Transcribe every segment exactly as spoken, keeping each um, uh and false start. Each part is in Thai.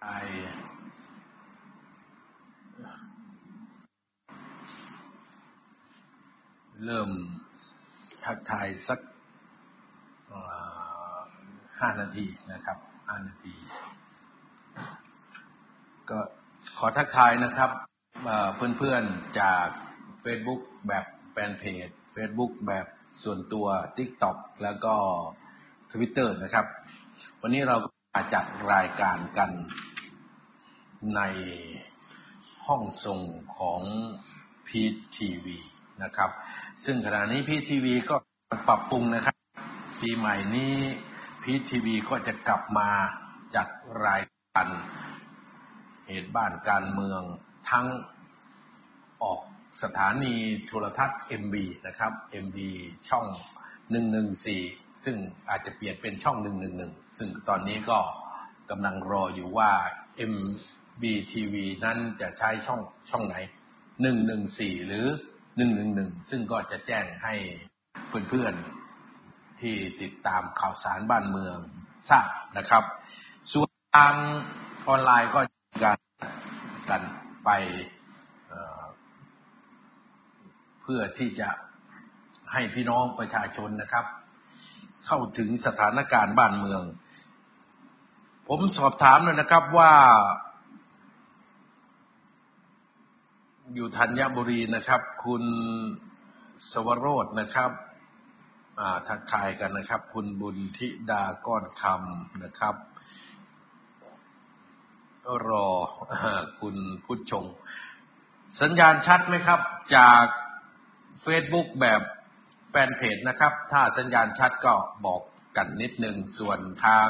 ไอเริ่มทักทายสักห้านาทีนะครับห้านาทีก็ขอทักทายนะครับเพื่อนๆจาก Facebook แบบแฟนเพจ Facebook แบบส่วนตัว TikTok แล้วก็ Twitter นะครับวันนี้เรามาจัดรายการกันในห้องส่งของ พีท ที วี นะครับซึ่งขณะนี้ พี ที วี ก็ปรับปรุงนะครับปีใหม่นี้ พีท ที วี ก็จะกลับมาจัดรายการเหตุบ้านการเมืองทั้งออกสถานีโทรทัศน์ เอ็ม บี นะครับ เอ็ม บี ช่องหนึ่งหนึ่งสี่ซึ่งอาจจะเปลี่ยนเป็นช่องหนึ่งหนึ่งหนึ่งซึ่งตอนนี้ก็กำลังรออยู่ว่า เอ็ม บี ที วี นั้นจะใช้ช่องช่องไหนหนึ่งหนึ่งสี่หรือหนึ่งหนึ่งหนึ่งซึ่งก็จะแจ้งให้เพื่อนๆที่ติดตามข่าวสารบ้านเมืองทราบนะครับส่วนทางออนไลน์ก็การกันไปเอ่อเพื่อที่จะให้พี่น้องประชาชนนะครับเข้าถึงสถานการณ์บ้านเมืองผมสอบถามเลยนะครับว่าอยู่ธัญบุรีนะครับคุณสวโรจน์นะครับอ่าทักทายกันนะครับคุณบุญธิดาก้อนคำนะครับก็รอคุณพุทธชงสัญญาณชัดไหมครับจาก Facebook แบบแฟนเพจนะครับถ้าสัญญาณชัดก็บอกกันนิดนึงส่วนทาง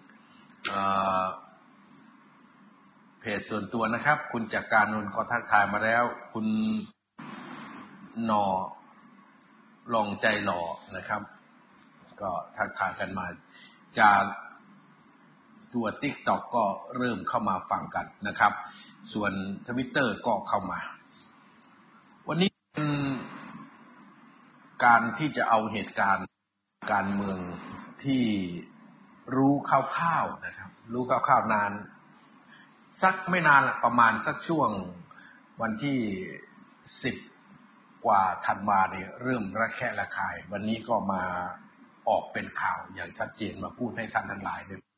เพจส่วนตัวนะครับคุณจักรานนท์ก็ทักทายมาแล้วคุณหนอลองใจหล่อนะครับก็ทักทายกันมาจากตัว TikTok ก็เริ่มเข้ามาฟังกันนะครับส่วน Twitter ก็เข้ามาวันนี้เป็นการที่จะเอาเหตุการณ์การเมืองที่รู้คร่าวๆนะครับรู้คร่าวๆนานสักไม่นานประมาณสักช่วงวันที่สิบกว่าธันวาเนี่ยเริ่มระแคะระคายวันนี้ก็มาออกเป็นข่าวอย่างชัดเจนมาพูดให้ท่านทั้งหลายด้วย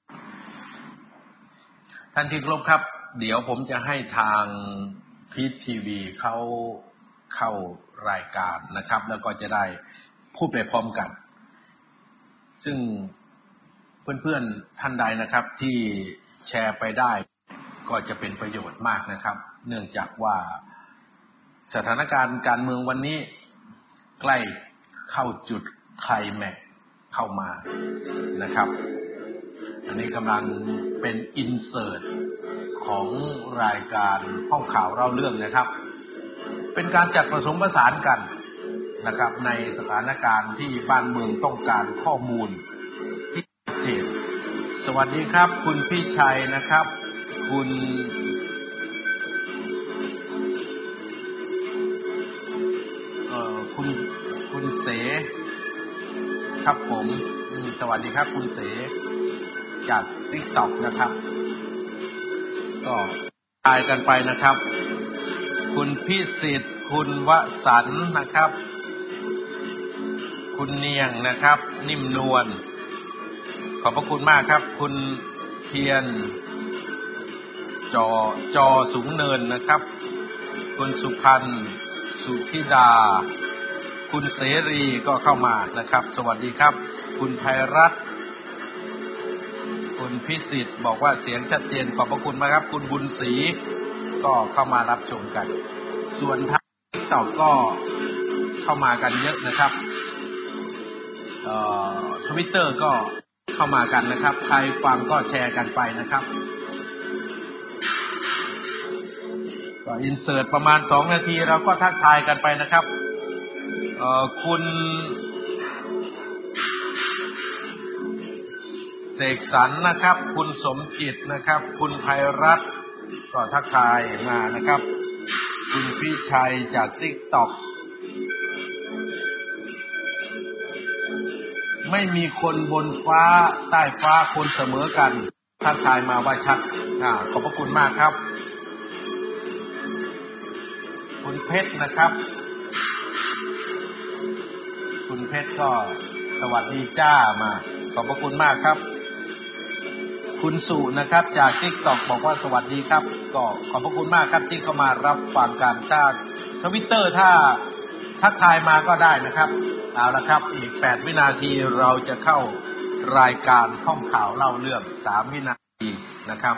ท่านที่เคารพครับเดี๋ยวผมจะให้ทาง พี ที วี เขาเข้ารายการนะครับแล้วก็จะได้พูดไปพร้อมกันซึ่งเพื่อนๆท่านใดนะครับที่แชร์ไปได้ก็จะเป็นประโยชน์มากนะครับเนื่องจากว่าสถานการณ์การเมืองวันนี้ใกล้เข้าจุดไคลแม็กซ์เข้ามานะครับอันนี้กำลังเป็นอินเสิร์ตของรายการห้องข่าวเล่าเรื่องนะครับเป็นการจัดผสมผสานกันนะครับในสถานการณ์ที่บ้านเมืองต้องการข้อมูลที่ชัดเจนสวัสดีครับคุณพี่ชัยนะครับคุณเอ่อคุณคุณเสครับผมสวัสดีครับคุณเสจาก TikTok นะครับก็ทายกันไปนะครับคุณพิสิทธิ์คุณวสันต์นะครับคุณเนียงนะครับนิ่มนวลขอบพระคุณมากครับคุณเทียนจอจอสูงเนินนะครับคุณสุพันธ์สุธิดาคุณเสรีก็เข้ามานะครับสวัสดีครับคุณไพรัตน์คุณพิสิทธิ์บอกว่าเสียงชัดเจนขอบพระคุณมากครับคุณบุญศรีก็เข้ามารับชมกันส่วนทาง TikTok ก็เข้ามากันเยอะนะครับเอ่อ Twitter ก็เข้ามากันนะครับใครฟังก็แชร์กันไปนะครับก็อินเสิร์ตประมาณสองนาทีเราก็ทักทายกันไปนะครับเอ่อคุณเสกสรรนะครับคุณสมจิตนะครับคุณไพรัตน์ก็ทักทายมานะครับคุณพี่ชัยจาก TikTok ไม่มีคนบนฟ้าใต้ฟ้าคนเสมอกันทักทายมาว่าชัดอ่าขอบพระคุณมากครับคุณเพชรนะครับคุณเพชรก็สวัสดีจ้ามาขอบพระคุณมากครับคุณสุนะครับจาก TikTok บอกว่าสวัสดีครับก็ขอบพระคุณมากครับที่เข้ามารับฟังการจาก Twitter ถ้าทักทายมาก็ได้นะครับเอาละครับอีกแปดวินาทีเราจะเข้ารายการห้องข่าวเล่าเรื่องสามวินาทีนะครับ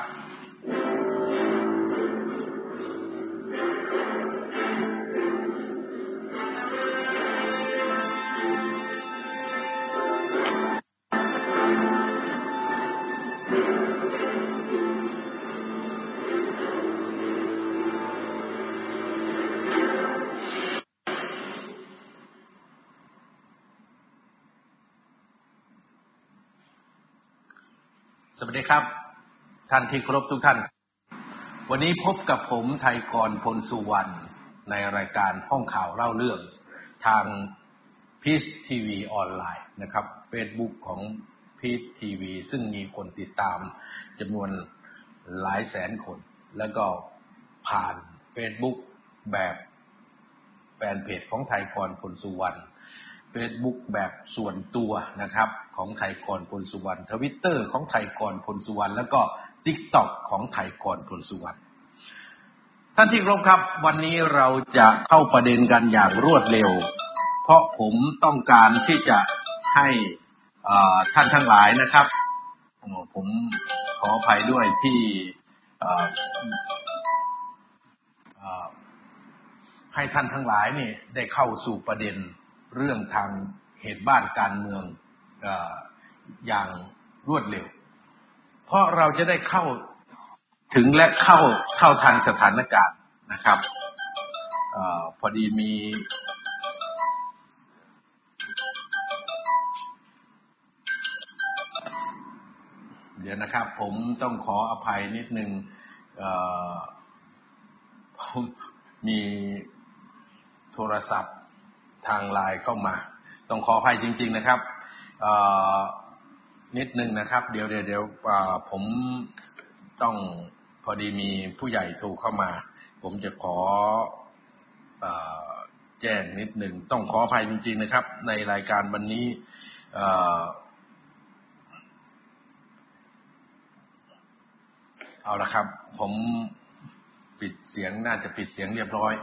สวัสดีครับท่านที่เคารพทุกท่านวันนี้พบกับผมไทยกรพลสุวรรณในรายการห้องข่าวเล่าเรื่องทางพีซทีวีออนไลน์นะครับ Facebook ของพีซทีวีซึ่งมีคนติดตามจำนวนหลายแสนคนแล้วก็ผ่าน Facebook แบบแฟนเพจของไทยกรพลสุวรรณFacebook แบบส่วนตัวนะครับของไทยกรพลสุวรรณ Twitter ของไทยกรพลสุวรรณแล้วก็ TikTok ของไทยกรพลสุวรรณท่านที่เคารพครับวันนี้เราจะเข้าประเด็นกันอย่างรวดเร็วเพราะผมต้องการที่จะให้ท่านทั้งหลายนะครับผมขออภัยด้วยที่ให้ท่านทั้งหลายนี่ได้เข้าสู่ประเด็นเรื่องทางเหตุบ้านการเมืองอย่างรวดเร็วเพราะเราจะได้เข้าถึงและเข้าเข้าทันสถานการณ์นะครับอพอดีมีเดี๋ยวนะครับผมต้องขออภัยนิดนึงผมมีโทรศัพท์ทางไลน์เข้ามาต้องขออภัยจริงๆนะครับนิดนึงนะครับเดี๋ยวเดี๋ยวเดี๋ยวผมต้องพอดีมีผู้ใหญ่โทรเข้ามาผมจะขอแจ้งนิดนึงต้องขออภัยจริงๆนะครับในรายการวันนี้เอาละครับผมปิดเสียงน่าจะปิดเสียงเรียบร้อย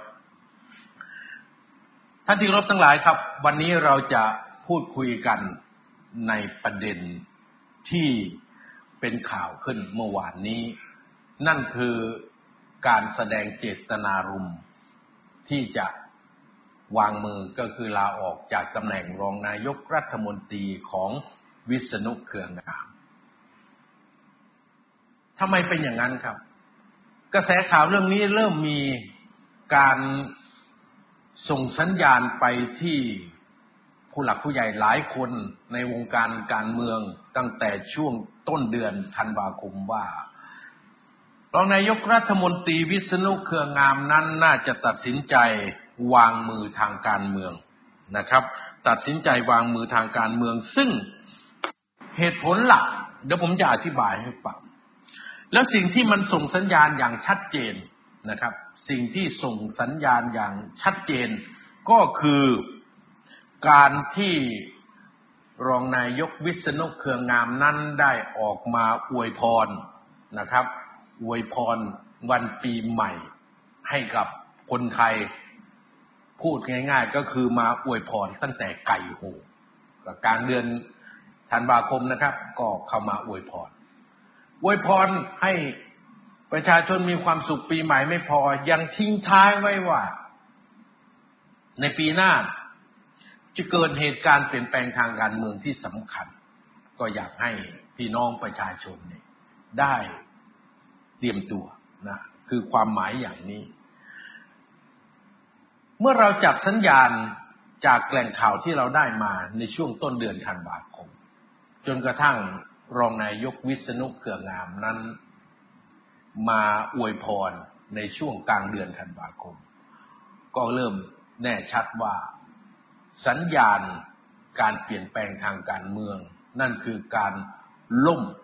ท่านที่เคารพทั้งหลายครับวันนี้เราจะพูดคุยกันในประเด็นที่เป็นข่าวขึ้นเมื่อวานนี้นั่นคือการแสดงเจตนารมณ์ที่จะวางมือก็คือลาออกจากตำแหน่งรองนายกรัฐมนตรีของวิษณุเครืองามทำไมเป็นอย่างนั้นครับกระแสข่าวเรื่องนี้เริ่มมีการส่งสัญญาณไปที่ผู้หลักผู้ใหญ่หลายคนในวงการการเมืองตั้งแต่ช่วงต้นเดือนธันวาคมว่ารองนายกรัฐมนตรีวิษณุเครืองามนั้นน่าจะตัดสินใจวางมือทางการเมืองนะครับตัดสินใจวางมือทางการเมืองซึ่งเหตุผลหลักเดี๋ยวผมจะอธิบายให้ฟังแล้วสิ่งที่มันส่งสัญญาณอย่างชัดเจนนะครับสิ่งที่ส่งสัญญาณอย่างชัดเจนก็คือการที่รองนายกวิษณุเครืองามนั้นได้ออกมาอวยพรนะครับอวยพรวันปีใหม่ให้กับคนไทยพูดง่ายๆก็คือมาอวยพรตั้งแต่ไก่โหกลางเดือนธันวาคมนะครับก็เข้ามาอวยพรอวยพรให้ประชาชนมีความสุขปีใหม่ไม่พอยังทิ้งท้ายไว้ว่าในปีหน้าจะเกิดเหตุการณ์เปลี่ยนแปลงทางการเมืองที่สำคัญก็อยากให้พี่น้องประชาชนเนี่ยได้เตรียมตัวนะคือความหมายอย่างนี้เมื่อเราจับสัญญาณจากแหล่งข่าวที่เราได้มาในช่วงต้นเดือนธันวาคมจนกระทั่งรองนายกวิษณุเครืองามนั้นมาอวยพรในช่วงกลางเดือนธันวาคมก็เริ่มแน่ชัดว่าสัญญาณการเปลี่ยนแปลงทางการเมืองนั่นคือการล่ม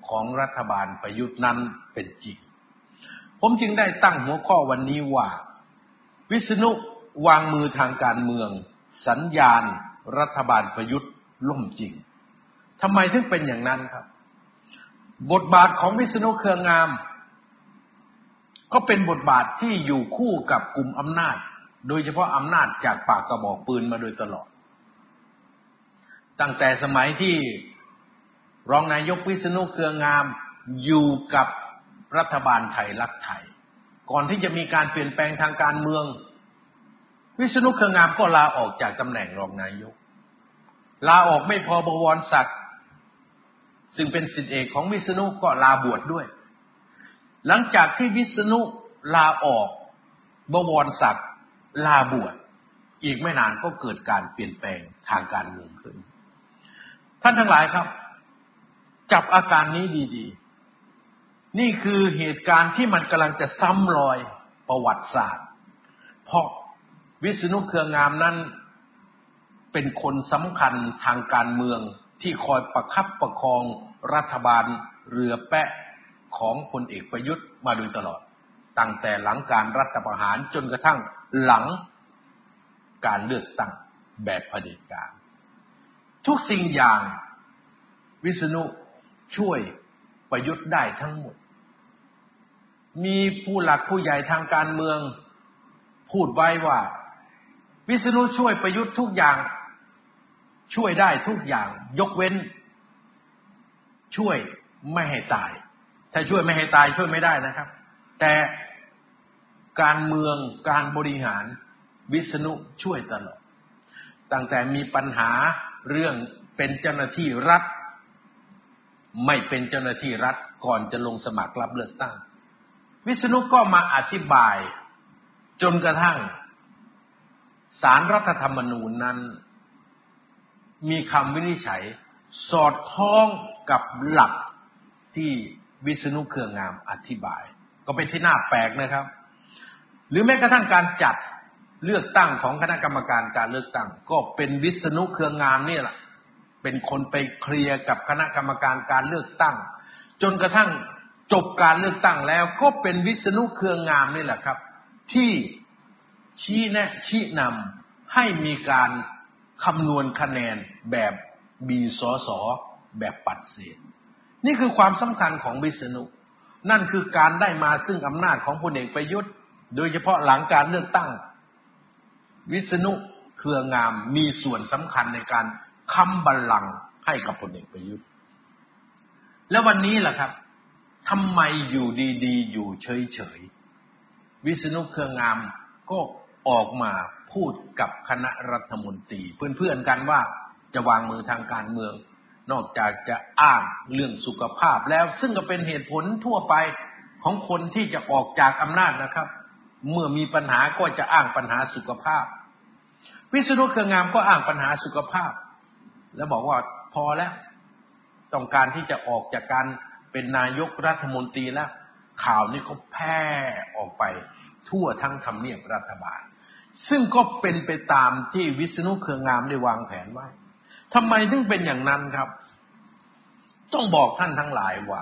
ของรัฐบาลประยุทธ์นั้นเป็นจริงผมจึงได้ตั้งหัวข้อวันนี้ว่าวิษณุวางมือทางการเมืองสัญญาณรัฐบาลประยุทธ์ล่มจริงทำไมถึงเป็นอย่างนั้นครับบทบาทของวิษณุเครืองามก็เป็นบทบาทที่อยู่คู่กับกลุ่มอำนาจโดยเฉพาะอำนาจจากปากกระบอกปืนมาโดยตลอดตั้งแต่สมัยที่รองนายกวิษณุเครืองามอยู่กับรัฐบาลไทยรักไทยก่อนที่จะมีการเปลี่ยนแปลงทางการเมืองวิษณุเครืองามก็ลาออกจากตำแหน่งรองนายกลาออกไม่พอบวรศักดิ์ซึ่งเป็นศิษย์เอกของวิษณุก็ลาบวชด้วยหลังจากที่วิษณุลาออกบวรศักดิ์ลาบวชอีกไม่นานก็เกิดการเปลี่ยนแปลงทางการเมืองขึ้นท่านทั้งหลายครับจับอาการนี้ดีๆนี่คือเหตุการณ์ที่มันกำลังจะซ้ำรอยประวัติศาสตร์เพราะวิษณุเครืองามนั้นเป็นคนสำคัญทางการเมืองที่คอยประคับประคองรัฐบาลเรือแปะของพลเอกประยุทธ์มาโดยตลอดตั้งแต่หลังการรัฐประหารจนกระทั่งหลังการเลือกตั้งแบบเผด็จการทุกสิ่งอย่างวิษณุช่วยประยุทธ์ได้ทั้งหมดมีผู้หลักผู้ใหญ่ทางการเมืองพูดไว้ว่าวิษณุช่วยประยุทธ์ทุกอย่างช่วยได้ทุกอย่างยกเว้นช่วยไม่ให้ตายถ้าช่วยไม่ให้ตายช่วยไม่ได้นะครับแต่การเมืองการบริหารวิษณุช่วยตลอดตั้งแต่มีปัญหาเรื่องเป็นเจ้าหน้าที่รัฐไม่เป็นเจ้าหน้าที่รัฐก่อนจะลงสมัครรับเลือกตั้งวิษณุก็มาอธิบายจนกระทั่งศาลรัฐธรรมนูญนั้นมีคำวินิจฉัยสอดคล้องกับหลักที่วิษณุเครืองามอธิบายก็เป็นที่น่าแปลกนะครับหรือแม้กระทั่งการจัดเลือกตั้งของคณะกรรมการการเลือกตั้งก็เป็นวิษณุเครืองามนี่แหละเป็นคนไปเคลียร์กับคณะกรรมการการเลือกตั้งจนกระทั่งจบการเลือกตั้งแล้วก็เป็นวิษณุเครืองามนี่แหละครับที่ชี้แนะชี้นำให้มีการคำนวณคะแนนแบบบีสสแบบปัดเศษนี่คือความสำคัญของวิษณุนั่นคือการได้มาซึ่งอำนาจของพลเอกประยุทธ์โดยเฉพาะหลังการเลือกตั้งวิษณุเครืองามมีส่วนสำคัญในการค้ำบัลลังก์ให้กับพลเอกประยุทธ์แล้ววันนี้ล่ะครับทำไมอยู่ดีๆอยู่เฉยๆวิษณุเครืองามก็ออกมาพูดกับคณะรัฐมนตรีเพื่อนๆกันว่าจะวางมือทางการเมืองนอกจากจะอ้างเรื่องสุขภาพแล้วซึ่งก็เป็นเหตุผลทั่วไปของคนที่จะออกจากอำนาจนะครับเมื่อมีปัญหาก็จะอ้างปัญหาสุขภาพวิษณุเครืองามก็อ้างปัญหาสุขภาพแล้วบอกว่าพอแล้วต้องการที่จะออกจากการเป็นนายกรัฐมนตรีแล้วข่าวนี้เขาแพร่ออกไปทั่วทั้งทำเนียบรัฐบาลซึ่งก็เป็นไปตามที่วิษณุเครืองามได้วางแผนไว้ทำไมถึงเป็นอย่างนั้นครับต้องบอกท่านทั้งหลายว่า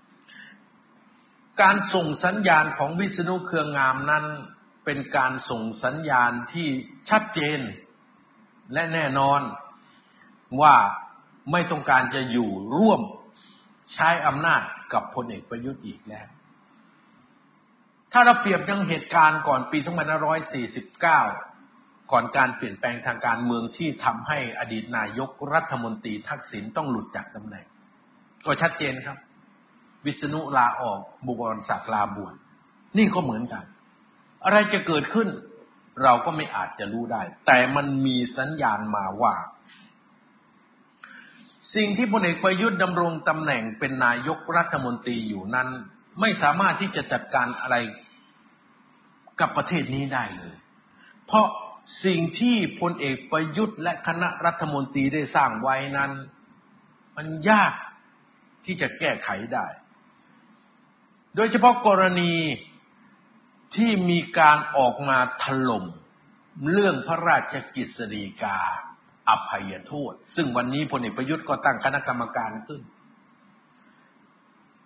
การส่งสัญญาณของวิษณุเครืองามนั้นเป็นการส่งสัญญาณที่ชัดเจนและแน่นอนว่าไม่ต้องการจะอยู่ร่วมใช้อำนาจกับพลเอกประยุทธ์อีกแล้วถ้าเราเปรียบยังเหตุการณ์ก่อนปีสองพันห้าร้อยสี่สิบเก้าก่อนการเปลี่ยนแปลงทางการเมืองที่ทำให้อดีตนายกรัฐมนตรีทักษิณต้องหลุดจากตำแหน่งก็ชัดเจนครับวิษณุลาออกบวรศักดิ์ลาบวชนี่ก็เหมือนกันอะไรจะเกิดขึ้นเราก็ไม่อาจจะรู้ได้แต่มันมีสัญญาณมาว่าสิ่งที่พลเอกประยุทธ์ดำรงตำแหน่งเป็นนายกรัฐมนตรีอยู่นั้นไม่สามารถที่จะจัดการอะไรกับประเทศนี้ได้เลยเพราะสิ่งที่พลเอกประยุทธ์และคณะรัฐมนตรีได้สร้างไว้นั้นมันยากที่จะแก้ไขได้โดยเฉพาะกรณีที่มีการออกมาถล่มเรื่องพระราชกฤษฎีกาอภัยโทษซึ่งวันนี้พลเอกประยุทธ์ก็ตั้งคณะกรรมการขึ้น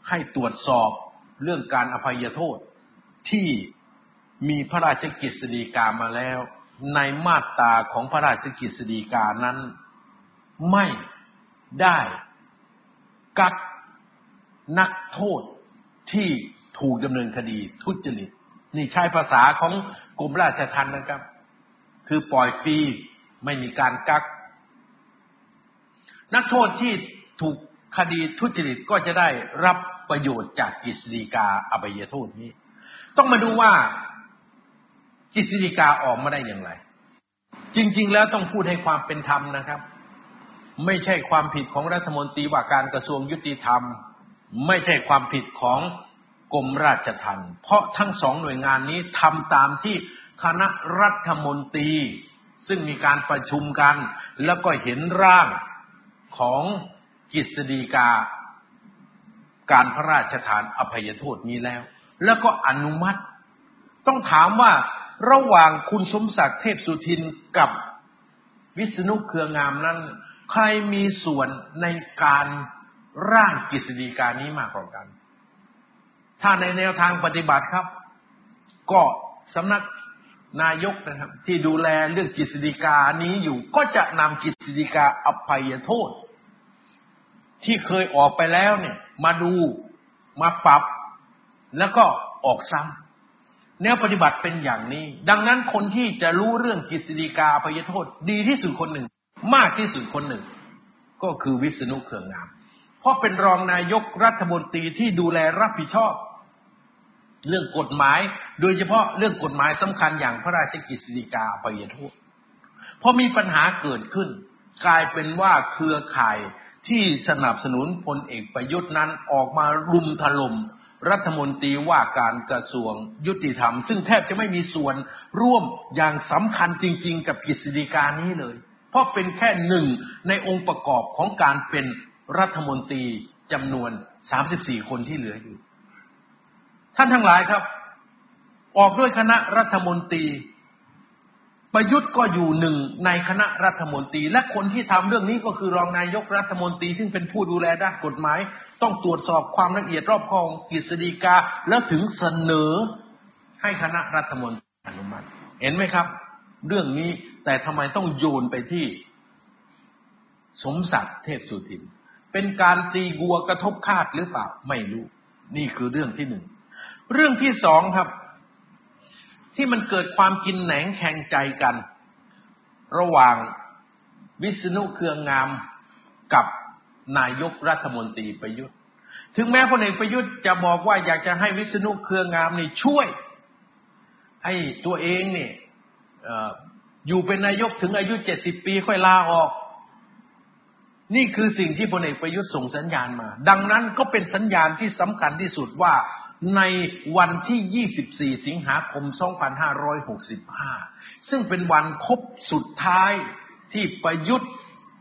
ให้ตรวจสอบเรื่องการอภัยโทษที่มีพระราชกฤษฎีกามาแล้วในมาตราของพระราชกฤษฎีกานั้นไม่ได้กักนักโทษที่ถูกดำเนินคดีทุจริตนี่ใช้ภาษาของกรมราชทัณฑ์นะครับคือปล่อยฟรีไม่มีการกักนักโทษที่ถูกคดีทุจริตก็จะได้รับประโยชน์จากกฤษฎีกาอภัยโทษนี้ต้องมาดูว่ากฤษฎีกาออกมาได้อย่างไรจริงๆแล้วต้องพูดให้ความเป็นธรรมนะครับไม่ใช่ความผิดของรัฐมนตรีว่าการกระทรวงยุติธรรมไม่ใช่ความผิดของกรมราชทัณฑ์เพราะทั้งสองหน่วยงานนี้ทำตามที่คณะรัฐมนตรีซึ่งมีการประชุมกันแล้วก็เห็นร่างของกฤษฎีกาการพระราชทานอภัยโทษนี้แล้วแล้วก็อนุมัติต้องถามว่าระหว่างคุณสมศักดิ์เทพสุทินกับวิษณุเครืองามนั้นใครมีส่วนในการร่างกฤษฎีกานี้มากกว่ากันถ้าในแนวทางปฏิบัติครับก็สำนักนายกนะครับที่ดูแลเรื่องกฤษฎีกานี้อยู่ก็จะนำกฤษฎีกาอภัยโทษที่เคยออกไปแล้วเนี่ยมาดูมาปรับแล้วก็ออกซ้ำแนวปฏิบัติเป็นอย่างนี้ดังนั้นคนที่จะรู้เรื่องกฤษฎีกาอภัยโทษดีที่สุดคนหนึ่งมากที่สุดคนหนึ่งก็คือวิษณุเครืองามเพราะเป็นรองนายกรัฐมนตรีที่ดูแลรับผิดชอบเรื่องกฎหมายโดยเฉพาะเรื่องกฎหมายสำคัญอย่างพระราชกฤษฎีกาอภัยโทษพอมีปัญหาเกิดขึ้นกลายเป็นว่าเครือข่ายที่สนับสนุนพลเอกประยุทธ์นั้นออกมารุมถล่มรัฐมนตรีว่าการกระทรวงยุติธรรมซึ่งแทบจะไม่มีส่วนร่วมอย่างสำคัญจริงๆกับกฤษฎีกานี้เลยเพราะเป็นแค่หนึ่งในองค์ประกอบของการเป็นรัฐมนตรีจำนวนสามสิบสี่คนที่เหลืออยู่ท่านทั้งหลายครับออกด้วยคณะรัฐมนตรีประยุทธ์ก็อยู่หนึ่งในคณะรัฐมนตรีและคนที่ทำเรื่องนี้ก็คือรองนายกรัฐมนตรีซึ่งเป็นผู้ดูแลด้านกฎหมายต้องตรวจสอบความละเอียดรอบคอบกฤษฎีกาแล้วถึงเสนอให้คณะรัฐมนตรีอนุมัติเห็นไหมครับเรื่องนี้แต่ทำไมต้องโยนไปที่สมศักดิ์เทพสุทินเป็นการตีกัวกระทบคาดหรือเปล่าไม่รู้นี่คือเรื่องที่หนึ่งเรื่องที่สองครับที่มันเกิดความกินแหนงแข่งใจกันระหว่างวิษณุเครืองามกับนายกรัฐมนตรีประยุทธ์ถึงแม้พลเอกประยุทธ์จะบอกว่าอยากจะให้วิษณุเครืองามนี่ช่วยให้ตัวเองเนี่ย เอ่อ อยู่เป็นนายกถึงอายุเจ็ดสิบปีค่อยลาออกนี่คือสิ่งที่พลเอกประยุทธ์ส่งสัญญาณมาดังนั้นก็เป็นสัญญาณที่สำคัญที่สุดว่าในวันที่ยี่สิบสี่สิงหาคมสองพันห้าร้อยหกสิบห้าซึ่งเป็นวันครบสุดท้ายที่ประยุทธ์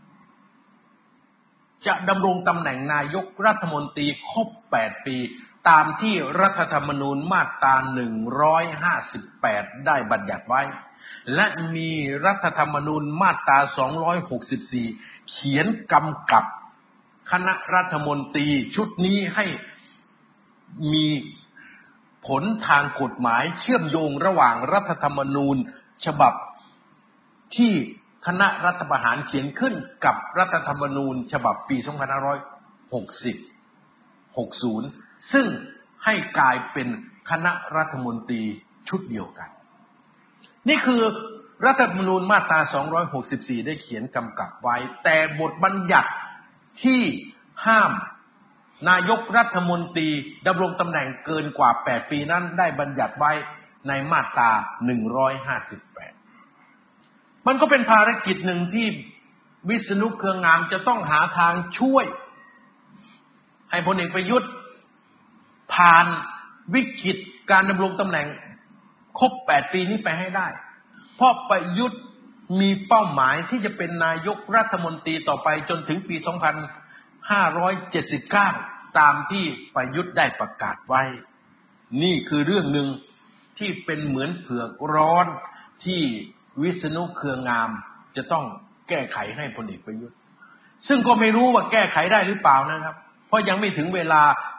จะดำรงตำแหน่งนายกรัฐมนตรีครบแปดปีตามที่รัฐธรรมนูญมาตราหนึ่งร้อยห้าสิบแปดได้บัญญัติไว้และมีรัฐธรรมนูญมาตราสองร้อยหกสิบสี่เขียนกำกับคณะรัฐมนตรีชุดนี้ให้มีผลทางกฎหมายเชื่อมโยงระหว่างรัฐธรรมนูญฉบับที่คณะรัฐประหารเขียนขึ้นกับรัฐธรรมนูญฉบับปีสองพันห้าร้อยหกสิบ หกสิบซึ่งให้กลายเป็นคณะรัฐมนตรีชุดเดียวกันนี่คือรัฐธรรมนูญมาตราสองร้อยหกสิบสี่ได้เขียนกำกับไว้แต่บทบัญญัติที่ห้ามนายกรัฐมนตรีดำรงตำแหน่งเกินกว่าแปดปีนั้นได้บัญญัติไว้ในมาตราหนึ่งร้อยห้าสิบแปดมันก็เป็นภารกิจหนึ่งที่วิษณุเครืองามจะต้องหาทางช่วยให้พลเอกประยุทธ์ผ่านวิกฤตการดำรงตำแหน่งครบแปดปีนี้ไปให้ได้เพราะประยุทธ์มีเป้าหมายที่จะเป็นนายกรัฐมนตรีต่อไปจนถึงปีสองพันห้าร้อยเจ็ดสิบเก้าตามที่ประยุทธ์ได้ประกาศไว้นี่คือเรื่องหนึ่งที่เป็นเหมือนเผือกร้อนที่วิษณุเครืองามจะต้องแก้ไขให้พลเอกประยุทธ์ซึ่งก็ไม่รู้ว่าแก้ไขได้หรือเปล่านะครับเพราะยังไม่ถึงเวลา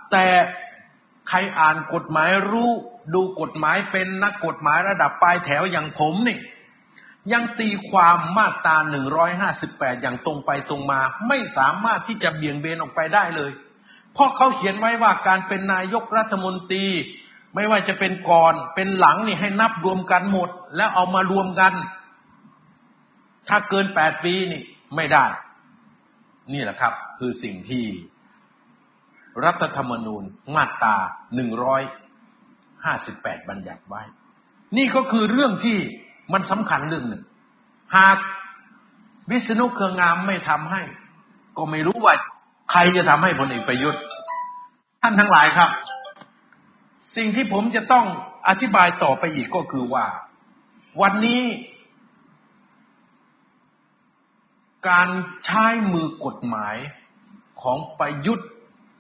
แต่ใครอ่านกฎหมายรู้ดูกฎหมายเป็นนักกฎหมายระดับปลายแถวอย่างผมนี่ยังตีความมาตราหนึ่งร้อยห้าสิบแปดอย่างตรงไปตรงมาไม่สามารถที่จะเบี่ยงเบนออกไปได้เลยเพราะเขาเขียนไว้ว่าการเป็นนายกรัฐมนตรีไม่ว่าจะเป็นก่อนเป็นหลังนี่ให้นับรวมกันหมดแล้วเอามารวมกันถ้าเกินแปดปีนี่ไม่ได้นี่แหละครับคือสิ่งที่รัฐธรรมนูญมาตราหนึ่งร้อยห้าสิบแปดบัญญัติไว้นี่ก็คือเรื่องที่มันสำคัญเรื่องหนึ่งหากวิษณุเครืองามไม่ทำให้ก็ไม่รู้ว่าใครจะทำให้พลเอกประยุทธ์ท่านทั้งหลายครับสิ่งที่ผมจะต้องอธิบายต่อไปอีกก็คือว่าวันนี้การใช้มือกฎหมายของประยุทธ์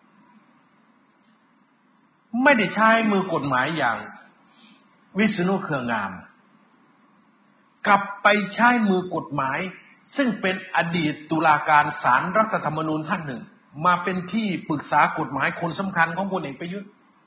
ไม่ได้ใช้มือกฎหมายอย่างวิษณุเครืองามกลับไปใช้มือกฎหมายซึ่งเป็นอดีตตุลาการศาลรัฐธรรมนูญท่านหนึ่งมาเป็นที่ปรึกษากฎหมายคนสำคัญของพลเอกประยุทธ์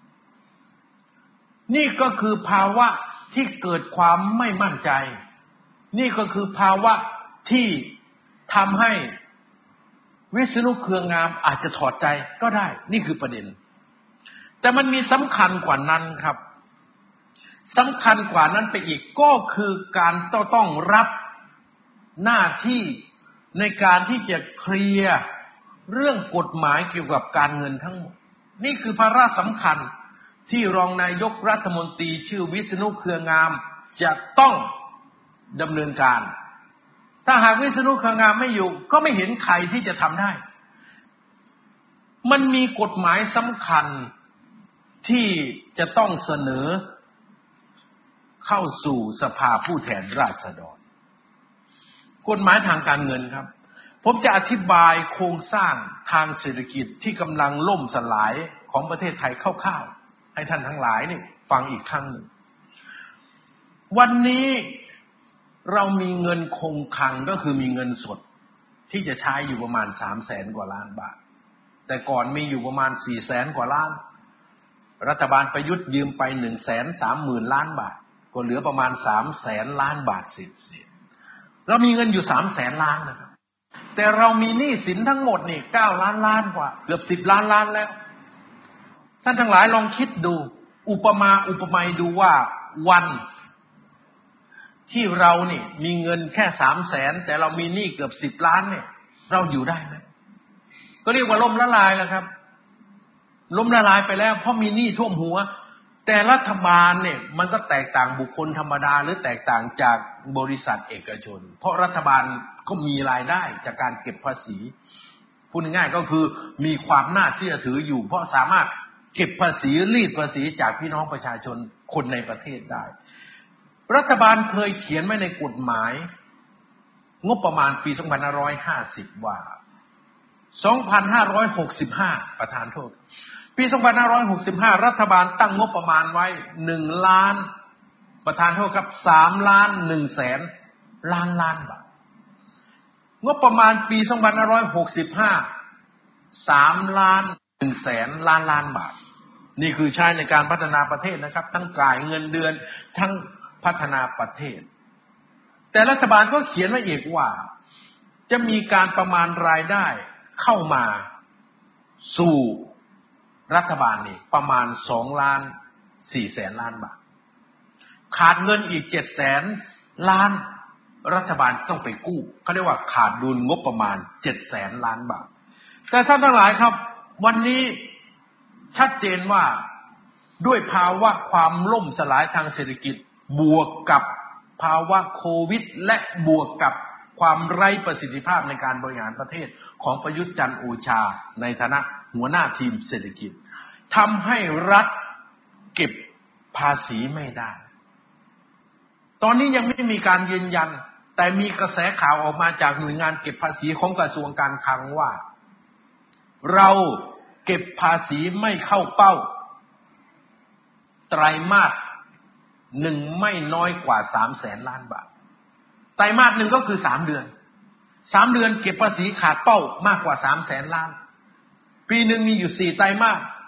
นี่ก็คือภาวะที่เกิดความไม่มั่นใจนี่ก็คือภาวะที่ทำให้วิษณุเครืองามอาจจะถอดใจก็ได้นี่คือประเด็นแต่มันมีสำคัญกว่านั้นครับสำคัญกว่านั้นไปอีกก็คือการต้องรับหน้าที่ในการที่จะเคลียร์เรื่องกฎหมายเกี่ยวกับการเงินทั้งหมดนี่คือภาระสำคัญที่รองนายกรัฐมนตรีชื่อวิษณุเครืองามจะต้องดำเนินการถ้าหากวิษณุเครืองามไม่อยู่ก็ไม่เห็นใครที่จะทำได้มันมีกฎหมายสำคัญที่จะต้องเสนอเข้าสู่สภาผู้แทนราษฎรกฎหมายทางการเงินครับผมจะอธิบายโครงสร้างทางเศรษฐกิจที่กำลังล่มสลายของประเทศไทยคร่าวๆให้ท่านทั้งหลายนี่ฟังอีกครั้งหนึ่งวันนี้เรามีเงินคงคลังก็คือมีเงินสดที่จะใช้อยู่ประมาณสามแสนกว่าล้านบาทแต่ก่อนมีอยู่ประมาณสี่แสนกว่าล้านรัฐบาลประยุทธ์ยืมไปหนึ่งแสนสามหมื่นล้านบาทก็เหลือประมาณสามแสนล้านบาทเศษๆเรามีเงินอยู่สามแสนล้านนะครับแต่เรามีหนี้สินทั้งหมดนี่เก้าล้านล้านกว่าเกือบสิบล้านล้านแล้วท่านทั้งหลายลองคิดดูอุปมาอุปไมยดูว่าวันที่เรานี่มีเงินแค่สามแสนแต่เรามีหนี้เกือบสิบล้านเนี่ยเราอยู่ได้ไหมก็เรียกว่าล่มละลายแล้วครับล้มละลายไปแล้วเพราะมีหนี้ท่วมหัวแต่รัฐบาลเนี่ยมันก็แตกต่างบุคคลธรรมดาหรือแตกต่างจากบริษัทเอกชนเพราะรัฐบาลก็มีรายได้จากการเก็บภาษีพูดง่ายๆก็คือมีความน่าเชื่อถืออยู่เพราะสามารถเก็บภาษีรีดภาษีจากพี่น้องประชาชนคนในประเทศได้รัฐบาลเคยเขียนไว้ในกฎหมายงบประมาณปีสองพันห้าร้อยห้าสิบว่าสองพันห้าร้อยหกสิบห้าประธานโทษปีสองพันห้าร้อยหกสิบห้ารัฐบาลตั้งงบประมาณไว้หนึ่งล้านประธานโทษครับสามล้านหนึ่งแสนล้านล้านบาทงบประมาณปีสองพันห้าร้อยหกสิบห้า สามล้านหนึ่งแสนล้านล้านบาทนี่คือใช้ในการพัฒนาประเทศนะครับทั้งจ่ายเงินเดือนทั้งพัฒนาประเทศแต่รัฐบาลก็เขียนไว้อีกว่าจะมีการประมาณรายได้เข้ามาสู่รัฐบาลนี่ประมาณสองล้านสี่แสนล้านบาทขาดเงินอีกเจ็ดแสนล้านรัฐบาลต้องไปกู้เขาเรียกว่าขาดดุลงบประมาณเจ็ดแสนล้านบาทแต่ท่านทั้งหลายครับวันนี้ชัดเจนว่าด้วยภาวะความล่มสลายทางเศรษฐกิจบวกกับภาวะโควิดและบวกกับความไร้ประสิทธิภาพในการบริหารประเทศของประยุทธ์จันทร์โอชาในฐานะหัวหน้าทีมเศรษฐกิจทำให้รัฐเก็บภาษีไม่ได้ตอนนี้ยังไม่มีการยืนยันแต่มีกระแสข่าวออกมาจากหน่วยงานเก็บภาษีของกระทรวงการคลังว่าเราเก็บภาษีไม่เข้าเป้าไตรมาสหนึ่งไม่น้อยกว่าสามแสนล้านบาทไตรมาสหนึ่งก็คือสามเดือนสามเดือนเก็บภาษีขาดเป้ามากกว่าสามแสนล้านปีหนึ่งมีอยู่สี่ไตรมาส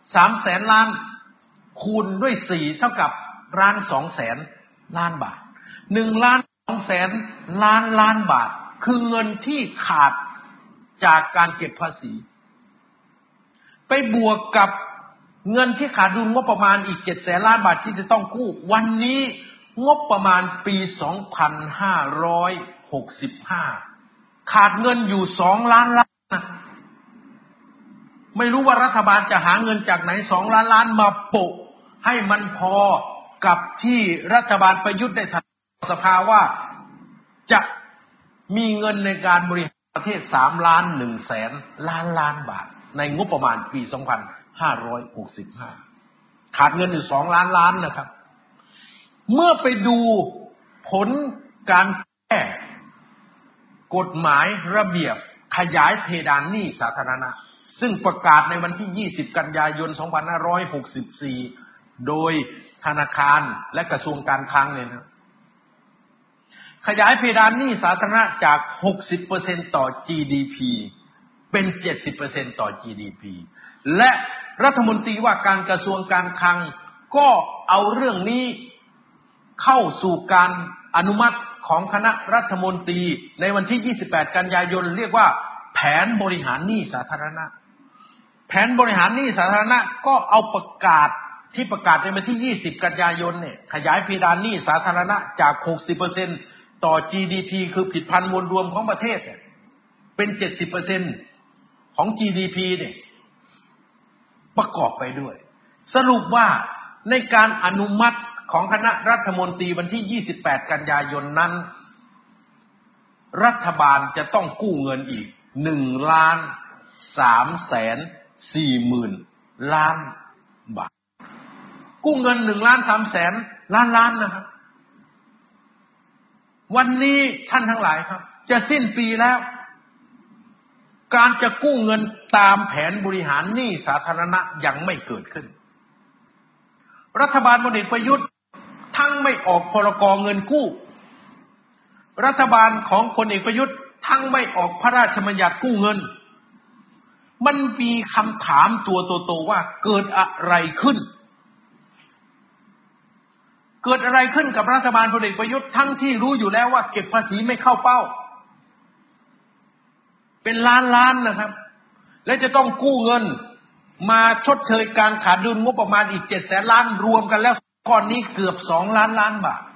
สามแสนล้านคูณด้วยสี่เท่ากับล้านสองแสนล้านบาทหนึ่งล้านสองแสนล้านล้านบาทคือเงินที่ขาดจากการเก็บภาษีไปบวกกับเงินที่ขาดดุลงบประมาณอีกเจ็ดแสนล้านบาทที่จะต้องกู้วันนี้งบประมาณปีสองพันห้าร้อยหกสิบห้าขาดเงินอยู่สองล้านล้านนะไม่รู้ว่ารัฐบาลจะหาเงินจากไหนสองล้านล้านมาโปะให้มันพอกับที่รัฐบาลประยุทธ์ได้แถลงสภาว่าจะมีเงินในการบริหารประเทศสามล้านหนึ่งแสนล้านล้านบาทในงบประมาณปีสองพันห้าร้อยหกสิบห้าขาดเงินอยู่สองล้านล้านนะครับเมื่อไปดูผลการแก้กฎหมายระเบียบขยายเพดานหนี้สาธารณะซึ่งประกาศในวันที่ยี่สิบกันยายนสองพันห้าร้อยหกสิบสี่โดยธนาคารและกระทรวงการคลังเนี่ยนะขยายเพดานหนี้สาธารณะจาก หกสิบเปอร์เซ็นต์ ต่อ จี ดี พี เป็น เจ็ดสิบเปอร์เซ็นต์ ต่อ จี ดี พี และรัฐมนตรีว่าการกระทรวงการคลังก็เอาเรื่องนี้เข้าสู่การอนุมัติของคณะรัฐมนตรีในวันที่ยี่สิบแปดกันยายนเรียกว่าแผนบริหารหนี้สาธารณะแผนบริหารหนี้สาธารณะก็เอาประกาศที่ประกาศในวันที่ยี่สิบกันยายนเนี่ยขยายเพดานหนี้สาธารณะจาก หกสิบเปอร์เซ็นต์ ต่อ จี ดี พี คือผิดพันมวลรวมของประเทศเนี่ยเป็น เจ็ดสิบเปอร์เซ็นต์ ของ จี ดี พี เนี่ยประกอบไปด้วยสรุปว่าในการอนุมัติของคณะรัฐมนตรีวันที่ยี่สิบแปดกันยายนนั้นรัฐบาลจะต้องกู้เงินอีกหนึ่งล้านสามแสนสี่หมื่นล้านบาทกู้เงินหนึ่งล้านสามแสนล้านล้านนะครับวันนี้ท่านทั้งหลายครับจะสิ้นปีแล้วการจะกู้เงินตามแผนบริหารหนี้สาธารณะยังไม่เกิดขึ้นรัฐบาลพลเอกประยุทธ์ทั้งไม่ออกพรก.เงินกู้รัฐบาลของพลเอกประยุทธ์ทั้งไม่ออกพระราชบัญญัติกู้เงินมันมีคำถามตัวโตๆว่าเกิดอะไรขึ้นเกิดอะไรขึ้นกับรัฐบาลพลเอกประยุทธ์ทั้งที่รู้อยู่แล้วว่าเก็บภาษีไม่เข้าเป้าเป็นล้านล้านนะครับและจะต้องกู้เงินมาชดเชยการขาดดุลงบประมาณอีกเจ็ดแสนล้านรวมกันแล้วก้อนนี้เกือบสองล้านล้านบาท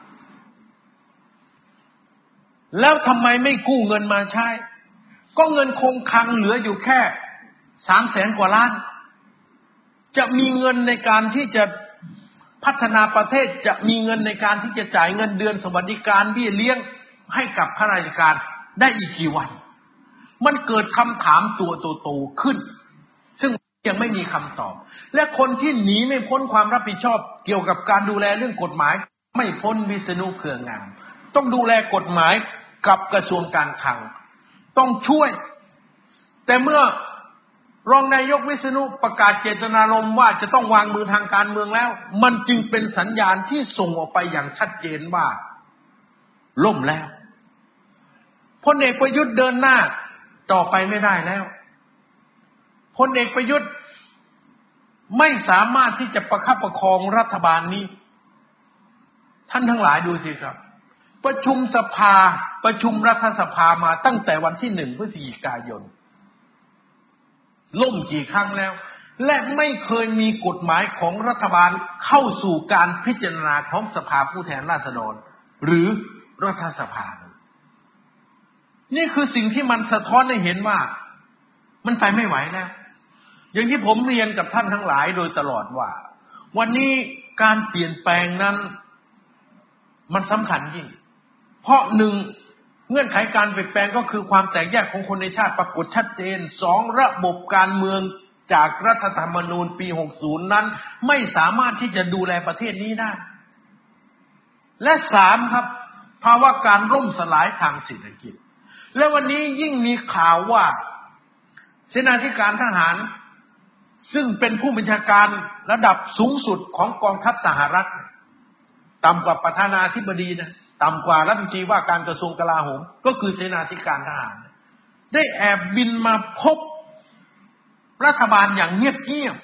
แล้วทำไมไม่กู้เงินมาใช้ก็เงินคงคลังเหลืออยู่แค่สามแสนกว่าล้านจะมีเงินในการที่จะพัฒนาประเทศจะมีเงินในการที่จะจ่ายเงินเดือนสวัสดิการเบี้ยเลี้ยงให้กับข้าราชการได้อีกกี่วันมันเกิดคำถามตัวโตๆขึ้นซึ่งยังไม่มีคำตอบและคนที่หนีไม่พ้นความรับผิดชอบเกี่ยวกับการดูแลเรื่องกฎหมายไม่พ้นวิษณุเครืองามต้องดูแลกฎหมายกับกระทรวงการคลังต้องช่วยแต่เมื่อรองนายกวิษณุประกาศเจตนารมณ์ว่าจะต้องวางมือทางการเมืองแล้วมันจึงเป็นสัญญาณที่ส่งออกไปอย่างชัดเจนว่าล่มแล้วพลเอกประยุทธ์เดินหน้าต่อไปไม่ได้แล้วพลเอกประยุทธ์ไม่สามารถที่จะประคับประคองรัฐบาลนี้ท่านทั้งหลายดูสิครับประชุมสภาประชุมรัฐสภามาตั้งแต่วันที่หนึ่งพฤศจิกายนล่มกี่ครั้งแล้วและไม่เคยมีกฎหมายของรัฐบาลเข้าสู่การพิจารณาของสภาผู้แทนราษฎรหรือรัฐสภานี่คือสิ่งที่มันสะท้อนให้เห็นว่ามันไปไม่ไหวแล้วอย่างที่ผมเรียนกับท่านทั้งหลายโดยตลอดว่าวันนี้การเปลี่ยนแปลงนั้นมันสำคัญยิ่งเพราะหนึ่งเงื่อนไขการเปลี่ยนแปลงก็คือความแตกแยกของคนในชาติปรากฏชัดเจนสองระบบการเมืองจากรัฐธรรมนูญปีหกสิบนั้นไม่สามารถที่จะดูแลประเทศนี้ได้และสามครับภาวะการล่มสลายทางเศรษฐกิจและวันนี้ยิ่งมีข่าวว่าเสนาธิการทหารซึ่งเป็นผู้บัญชาการระดับสูงสุดของกองทัพสหรัฐต่ำกว่าประธานาธิบดีนะต่ำกว่ารัฐมนตรีว่าการกระทรวงกลาโหมก็คือเสนาธิการทหารได้แอบบินมาพบรัฐบาลอย่างเงียบๆ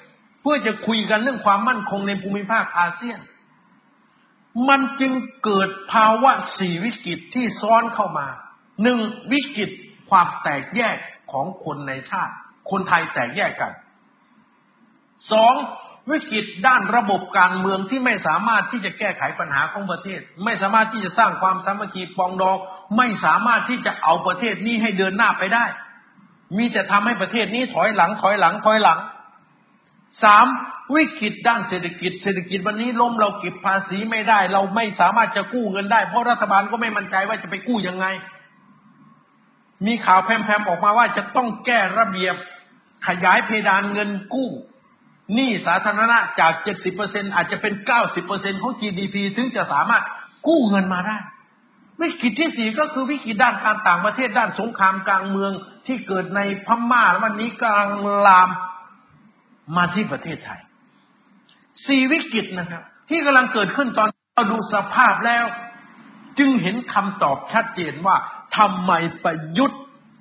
พื่อจะคุยกันเรื่องความมั่นคงในภูมิภาคอาเซียนมันจึงเกิดภาวะสี่วิกฤตที่ซ้อนเข้ามาหนึ่งวิกฤตความแตกแยกของคนในชาติคนไทยแตกแยกกันสองวิกฤตด้านระบบการเมืองที่ไม่สามารถที่จะแก้ไขปัญหาของประเทศไม่สามารถที่จะสร้างความสามัคคีปรองดองไม่สามารถที่จะเอาประเทศนี้ให้เดินหน้าไปได้มีแต่ทำให้ประเทศนี้ถอยหลังถอยหลังถอยหลังสามวิกฤตด้านเศรษฐกิจเศรษฐกิจวันนี้ล้มเราเก็บภาษีไม่ได้เราไม่สามารถจะกู้เงินได้เพราะรัฐบาลก็ไม่มั่นใจว่าจะไปกู้ยังไงมีข่าวแพร่ๆออกมาว่าจะต้องแก้ระเบียบขยายเพดานเงินกู้หนี้สาธารณะจาก เจ็ดสิบเปอร์เซ็นต์ อาจจะเป็น เก้าสิบเปอร์เซ็นต์ ของ จี ดี พี ถึงจะสามารถกู้เงินมาได้วิกฤตที่สี่ก็คือวิกฤตด้านการต่างประเทศด้านสงครามกลางเมืองที่เกิดในพม่าวันนี้กำลังลามมาที่ประเทศไทยสี่วิกฤตนะครับที่กำลังเกิดขึ้นตอนเราดูสภาพแล้วจึงเห็นคำตอบชัดเจนว่าทำไมประยุทธ์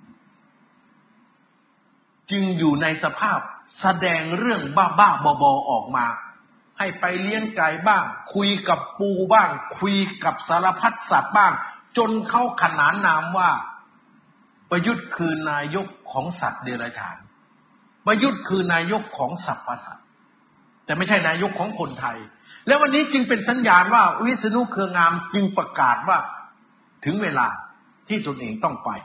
จึงอยู่ในสภาพแสดงเรื่องบ้าๆบอๆออกมาให้ไปเลี้ยงไก่บ้างคุยกับปูบ้างคุยกับสารพัดสัตว์บ้างจนเขาขนานนามว่าประยุทธ์คือนายกของสัตว์เดรัจฉานประยุทธ์คือนายกของสรรพสัตว์แต่ไม่ใช่นายกของคนไทยและวันนี้จึงเป็นสัญญาณว่าวิษณุเครืองามจึงประกาศว่าถึงเวลาที่ตนเองต้องไป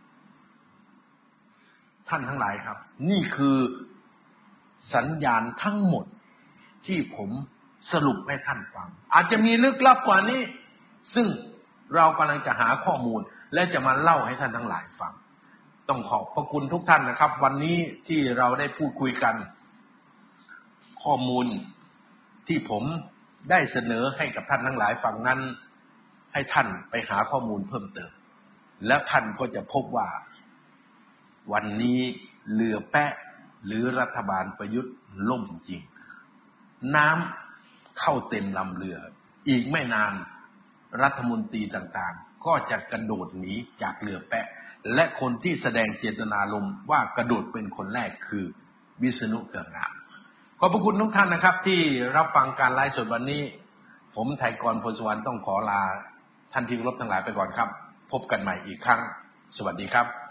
ท่านทั้งหลายครับนี่คือสัญญาณทั้งหมดที่ผมสรุปให้ท่านฟังอาจจะมีลึกลับกว่านี้ซึ่งเรากำลังจะหาข้อมูลและจะมาเล่าให้ท่านทั้งหลายฟังต้องขอบพระคุณทุกท่านนะครับวันนี้ที่เราได้พูดคุยกันข้อมูลที่ผมได้เสนอให้กับท่านทั้งหลายฟังนั้นให้ท่านไปหาข้อมูลเพิ่มเติมและท่านก็จะพบว่าวันนี้เรือแปะหรือรัฐบาลประยุทธ์ล่มจริงน้ำเข้าเต็มลำเรืออีกไม่นานรัฐมนตรีต่างๆก็จะกระโดดหนีจากเรือแปะและคนที่แสดงเจตนารมณ์ว่ากระโดดเป็นคนแรกคือวิษณุเครืองามขอบพระคุณทุกท่านนะครับที่รับฟังการไลฟ์สดวันนี้ผมไทยกร พลสุวรรณต้องขอลาท่านที่เคารพทั้งหลายไปก่อนครับพบกันใหม่อีกครั้งสวัสดีครับ